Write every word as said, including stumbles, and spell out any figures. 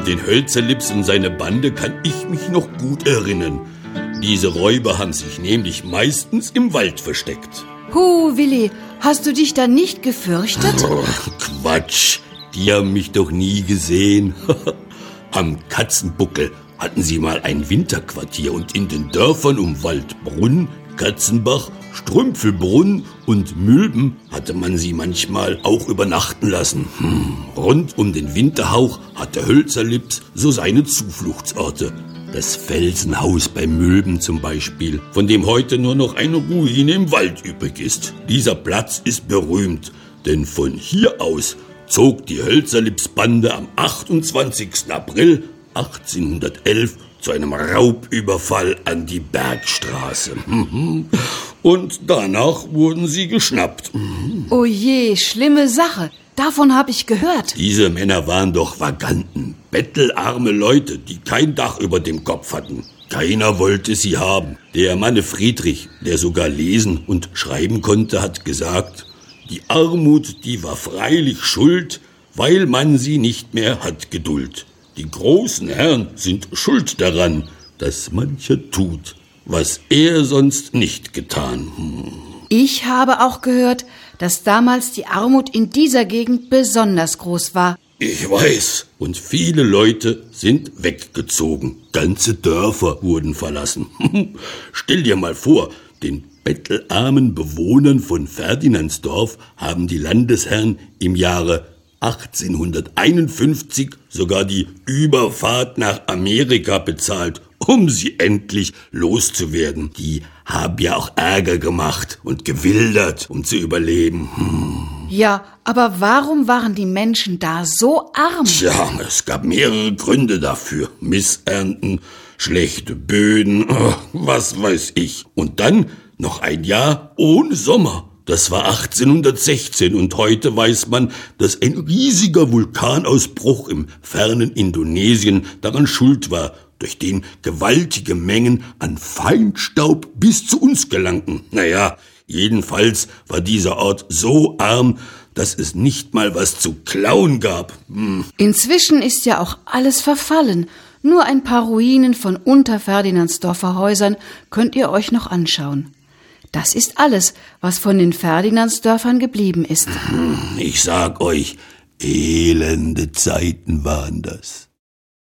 den Hölzerlips und seine Bande kann ich mich noch gut erinnern. Diese Räuber haben sich nämlich meistens im Wald versteckt. Hu, Willi, hast du dich da nicht gefürchtet? Oh, Quatsch, die haben mich doch nie gesehen. Am Katzenbuckel hatten sie mal ein Winterquartier und in den Dörfern um Waldbrunn, Katzenbach, Strümpfelbrunn und Mülben hatte man sie manchmal auch übernachten lassen. Hm. Rund um den Winterhauch hatte Hölzerlips so seine Zufluchtsorte. Das Felsenhaus bei Mülben zum Beispiel, von dem heute nur noch eine Ruine im Wald übrig ist. Dieser Platz ist berühmt, denn von hier aus zog die Hölzerlips-Bande am achtundzwanzigsten April achtzehnhundertelf zu einem Raubüberfall an die Bergstraße. Und danach wurden sie geschnappt. Oh je, schlimme Sache. Davon habe ich gehört. Diese Männer waren doch Vaganten, bettelarme Leute, die kein Dach über dem Kopf hatten. Keiner wollte sie haben. Der Manne Friedrich, der sogar lesen und schreiben konnte, hat gesagt, die Armut, die war freilich schuld, weil man sie nicht mehr hat Geduld. Die großen Herren sind schuld daran, dass mancher tut, was er sonst nicht getan. Hm. Ich habe auch gehört, dass damals die Armut in dieser Gegend besonders groß war. Ich weiß. Und viele Leute sind weggezogen. Ganze Dörfer wurden verlassen. Stell dir mal vor, den bettelarmen Bewohnern von Ferdinandsdorf haben die Landesherren im Jahre achtzehnhunderteinundfünfzig sogar die Überfahrt nach Amerika bezahlt, um sie endlich loszuwerden. Die haben ja auch Ärger gemacht und gewildert, um zu überleben. Hm. Ja, aber warum waren die Menschen da so arm? Tja, es gab mehrere Gründe dafür. Missernten, schlechte Böden, oh, was weiß ich. Und dann noch ein Jahr ohne Sommer. Das war achtzehnhundertsechzehn und heute weiß man, dass ein riesiger Vulkanausbruch im fernen Indonesien daran schuld war, durch den gewaltige Mengen an Feinstaub bis zu uns gelangten. Naja, jedenfalls war dieser Ort so arm, dass es nicht mal was zu klauen gab. Hm. Inzwischen ist ja auch alles verfallen. Nur ein paar Ruinen von Unterferdinandsdorfer Häusern könnt ihr euch noch anschauen. Das ist alles, was von den Ferdinandsdörfern geblieben ist. Ich sag euch, elende Zeiten waren das.